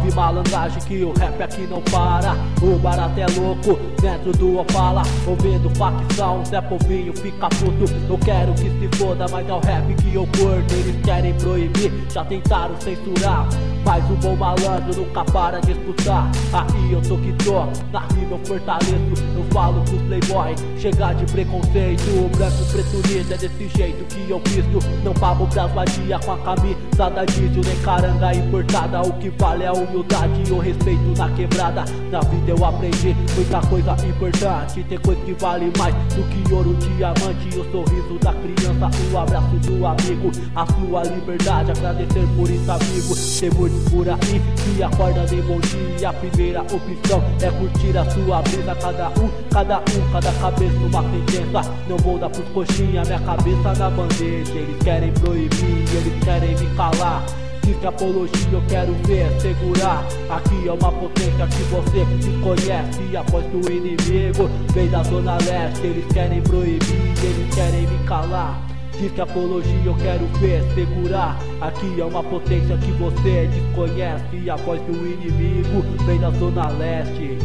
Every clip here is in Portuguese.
Salve malandragem que o rap aqui não para. O barato é louco dentro do Opala. Ouvindo facção, Zé Povinho fica puto. Eu quero que se foda, mas é o rap que eu curto. Eles querem proibir, já tentaram censurar, mas o bom malandro nunca para de escutar. Aí eu tô que tô, na rima eu fortaleço. Eu falo pros playboy, chegar de preconceito. O branco preto unido é desse jeito que eu visto. Não pago pras vadia com a camisa da diesel, nem caranga importada. O que vale é a humildade e o respeito na quebrada. Na vida eu aprendi muita coisa importante. Tem coisa que vale mais do que ouro, diamante. O sorriso da criança, o abraço do amigo, a sua liberdade, agradecer por isso amigo. Tem muito por aí que acorda nem bom dia. A primeira opção é curtir a sua brisa. Cada cabeça uma sentença. Não vou dar pros coxinha, minha cabeça na bandeja. Eles querem proibir, eles querem me calar. Diz que apologia eu quero ver segurar. Aqui é uma potência que você desconhece. A voz do inimigo vem da zona leste. Eles querem proibir, eles querem me calar. Diz que apologia eu quero ver segurar. Aqui é uma potência que você desconhece. A voz do inimigo vem da zona leste.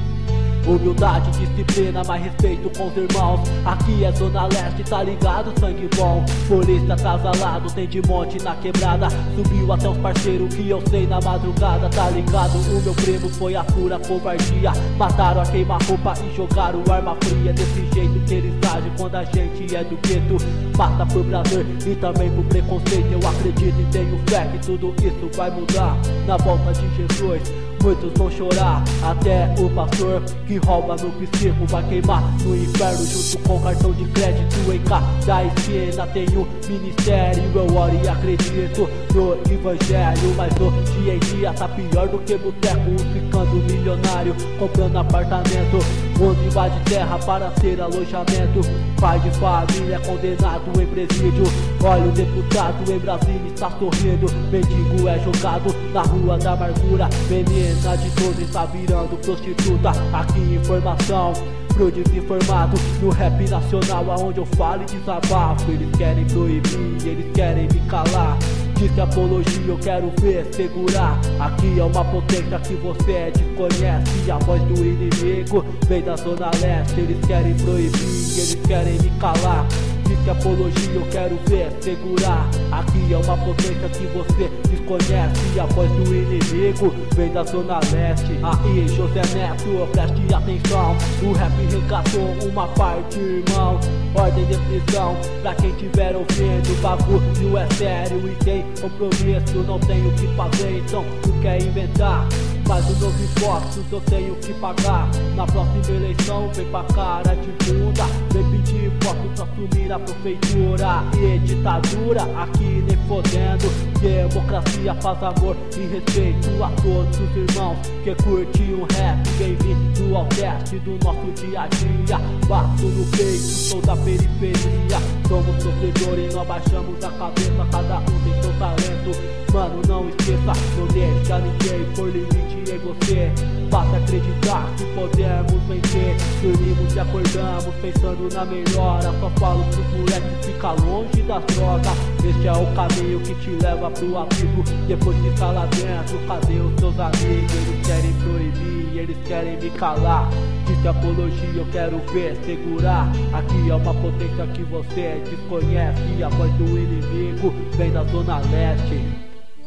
Humildade, disciplina, mais respeito com os irmãos. Aqui é zona leste, tá ligado, sangue bom. Polícia acasalado, tem de monte na quebrada. Subiu até os parceiros que eu sei na madrugada, tá ligado? O meu primo foi a pura covardia. Mataram a queima-roupa e jogaram arma fria. Desse jeito que eles agem quando a gente é do gueto. Mata por prazer e também por preconceito. Eu acredito e tenho fé que tudo isso vai mudar. Na volta de Jesus muitos vão chorar, até o pastor que rouba no psico vai queimar no inferno junto com cartão de crédito. Em cada esquina tem um ministério. Eu oro e acredito no evangelho, mas hoje em dia tá pior do que boteco. Ficando milionário, comprando apartamento, onde invade terra para ter alojamento. Pai de família condenado em presídio. Olha o deputado em Brasília está sorrindo. Mendigo é jogado na rua da amargura. Menina de todos está virando prostituta. Aqui informação pro desinformado. No rap nacional aonde eu falo e desabafo. Eles querem proibir, eles querem me calar. Diz que apologia eu quero ver segurar. Aqui é uma potência que você desconhece. A voz do inimigo vem da zona leste. Eles querem proibir, eles querem me calar. Diz que apologia eu quero ver segurar. Aqui é uma potência que você desconhece. A voz do inimigo vem da zona leste. Aí José Neto, preste atenção. O rap recatou uma parte, irmão. Ordem de prisão pra quem tiver ouvindo. O bagulho é sério e tem compromisso. Não tenho o que fazer, então tu quer inventar. Mas o novo impostos eu tenho que pagar. Na próxima eleição vem pra cara de bunda. Vem pedir impostos pra assumir a prefeitura. E ditadura aqui nem fodendo. Democracia faz amor e respeito a todos os irmãos que curtem um rap. Bem-vindo ao teste do nosso dia a dia. Bato no peito, sou da periferia. Somos sofredores, nós baixamos a cabeça. Cada um tem seu talento. Mano, não esqueça, não deixa ninguém por limite em você. Basta acreditar que podemos vencer. Dormimos e acordamos pensando na melhora. Só falo pros moleques, fica longe das drogas. Este é o caminho que te leva pro abrigo. Depois que tá lá dentro, cadê os seus amigos? Eles querem proibir, eles querem me calar. Diz que apologia eu quero ver segurar. Aqui é uma potência que você desconhece. A voz do inimigo vem da zona leste.